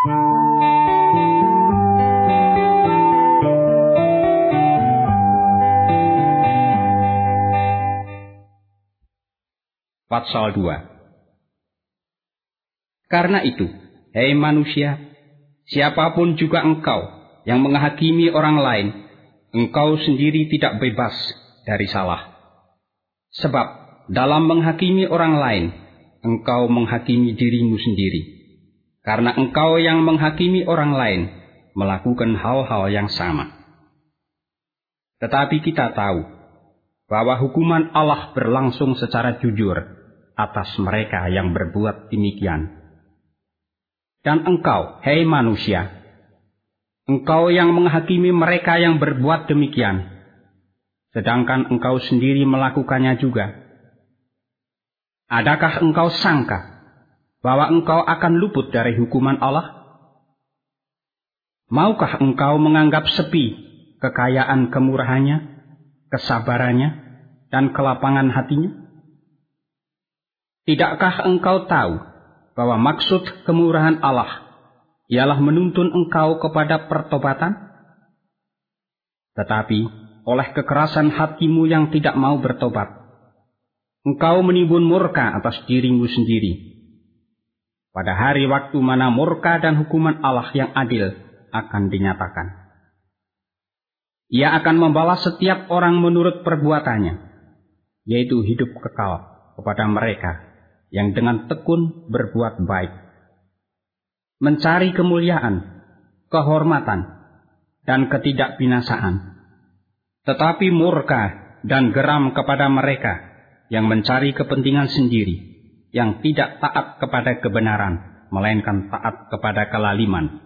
Pasal 2. Karena itu, hei manusia, siapapun juga engkau yang menghakimi orang lain, engkau sendiri tidak bebas dari salah. Sebab dalam menghakimi orang lain, engkau menghakimi dirimu sendiri. Karena engkau yang menghakimi orang lain melakukan hal-hal yang sama. Tetapi kita tahu bahwa hukuman Allah berlangsung secara jujur atas mereka yang berbuat demikian. Dan engkau, hei manusia, engkau yang menghakimi mereka yang berbuat demikian, sedangkan engkau sendiri melakukannya juga. Adakah engkau sangka bahwa engkau akan luput dari hukuman Allah? Maukah engkau menganggap sepi kekayaan kemurahannya, kesabarannya, dan kelapangan hatinya? Tidakkah engkau tahu bahwa maksud kemurahan Allah ialah menuntun engkau kepada pertobatan? Tetapi oleh kekerasan hatimu yang tidak mau bertobat, engkau menimbun murka atas dirimu sendiri. Pada hari waktu mana murka dan hukuman Allah yang adil akan dinyatakan. Ia akan membalas setiap orang menurut perbuatannya, yaitu hidup kekal kepada mereka yang dengan tekun berbuat baik, mencari kemuliaan, kehormatan, dan ketidakbinasaan, tetapi murka dan geram kepada mereka yang mencari kepentingan sendiri, yang tidak taat kepada kebenaran, melainkan taat kepada kelaliman.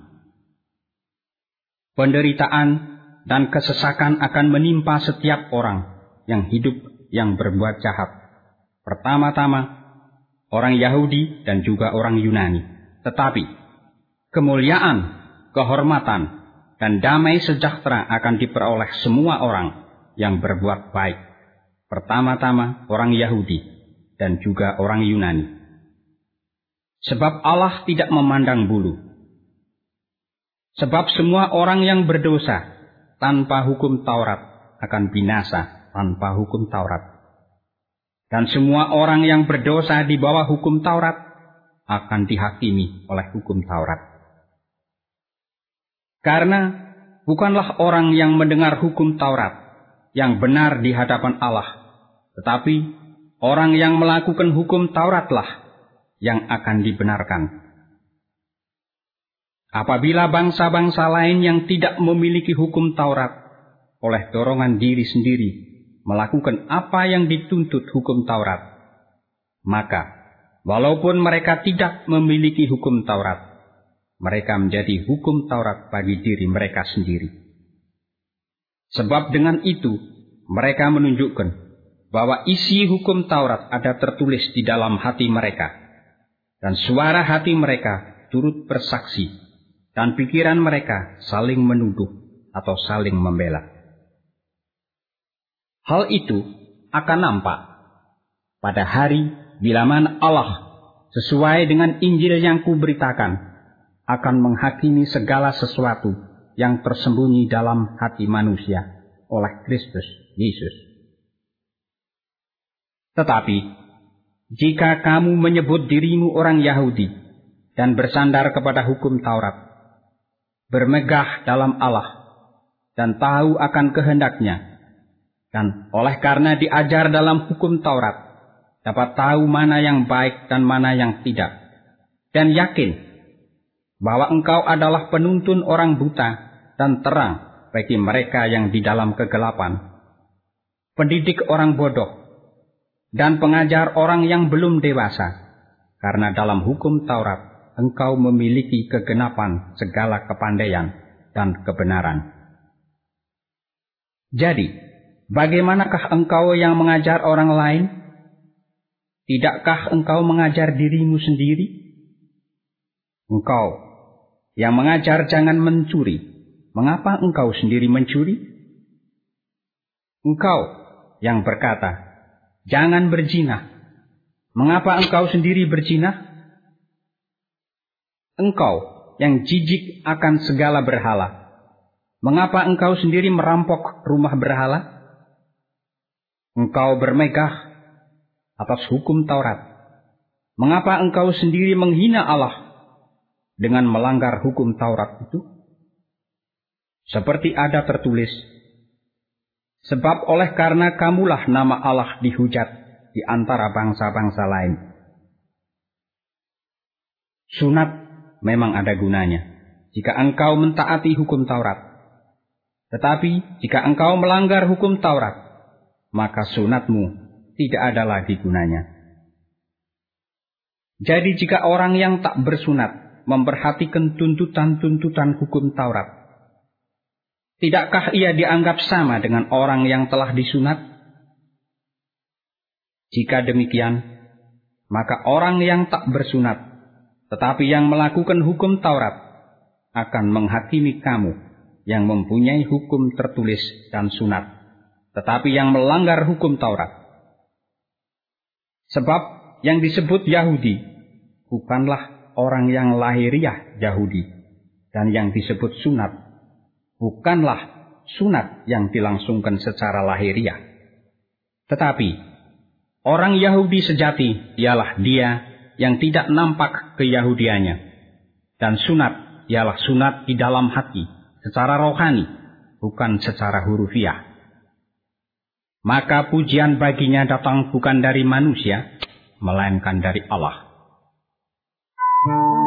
Penderitaan dan kesesakan akan menimpa setiap orang yang hidup yang berbuat jahat. Pertama-tama orang Yahudi dan juga orang Yunani. Tetapi kemuliaan, kehormatan, dan damai sejahtera akan diperoleh semua orang yang berbuat baik. Pertama-tama orang Yahudi dan juga orang Yunani. Sebab Allah tidak memandang bulu. Sebab semua orang yang berdosa tanpa hukum Taurat akan binasa tanpa hukum Taurat. Dan semua orang yang berdosa di bawah hukum Taurat akan dihakimi oleh hukum Taurat. Karena bukanlah orang yang mendengar hukum Taurat yang benar di hadapan Allah, tetapi orang yang melakukan hukum Tauratlah yang akan dibenarkan. Apabila bangsa-bangsa lain yang tidak memiliki hukum Taurat oleh dorongan diri sendiri melakukan apa yang dituntut hukum Taurat, maka walaupun mereka tidak memiliki hukum Taurat, mereka menjadi hukum Taurat bagi diri mereka sendiri. Sebab dengan itu mereka menunjukkan bahwa isi hukum Taurat ada tertulis di dalam hati mereka, dan suara hati mereka turut bersaksi, dan pikiran mereka saling menuduh atau saling membela. Hal itu akan nampak pada hari bila mana Allah sesuai dengan Injil yang kuberitakan akan menghakimi segala sesuatu yang tersembunyi dalam hati manusia oleh Kristus Yesus. Tetapi jika kamu menyebut dirimu orang Yahudi dan bersandar kepada hukum Taurat, bermegah dalam Allah dan tahu akan kehendaknya, dan oleh karena diajar dalam hukum Taurat, dapat tahu mana yang baik dan mana yang tidak, dan yakin bahwa engkau adalah penuntun orang buta dan terang bagi mereka yang di dalam kegelapan, pendidik orang bodoh, dan pengajar orang yang belum dewasa, karena dalam hukum Taurat engkau memiliki kegenapan segala kepandaian dan kebenaran. Jadi, bagaimanakah engkau yang mengajar orang lain? Tidakkah engkau mengajar dirimu sendiri? Engkau yang mengajar jangan mencuri, mengapa engkau sendiri mencuri? Engkau yang berkata, jangan berzina, mengapa engkau sendiri berzina? Engkau yang jijik akan segala berhala, mengapa engkau sendiri merampok rumah berhala? Engkau bermegah atas hukum Taurat. Mengapa engkau sendiri menghina Allah dengan melanggar hukum Taurat itu? Seperti ada tertulis, sebab oleh karena kamulah nama Allah dihujat di antara bangsa-bangsa lain. Sunat memang ada gunanya jika engkau mentaati hukum Taurat. Tetapi jika engkau melanggar hukum Taurat, maka sunatmu tidak ada lagi gunanya. Jadi jika orang yang tak bersunat memperhatikan tuntutan-tuntutan hukum Taurat, tidakkah ia dianggap sama dengan orang yang telah disunat? Jika demikian, maka orang yang tak bersunat, tetapi yang melakukan hukum Taurat, akan menghakimi kamu yang mempunyai hukum tertulis dan sunat, tetapi yang melanggar hukum Taurat. Sebab yang disebut Yahudi bukanlah orang yang lahiriah Yahudi, dan yang disebut sunat bukanlah sunat yang dilangsungkan secara lahiriah. Tetapi orang Yahudi sejati ialah dia yang tidak nampak keyahudiannya, dan sunat ialah sunat di dalam hati secara rohani, bukan secara hurufiah. Maka pujian baginya datang bukan dari manusia, melainkan dari Allah.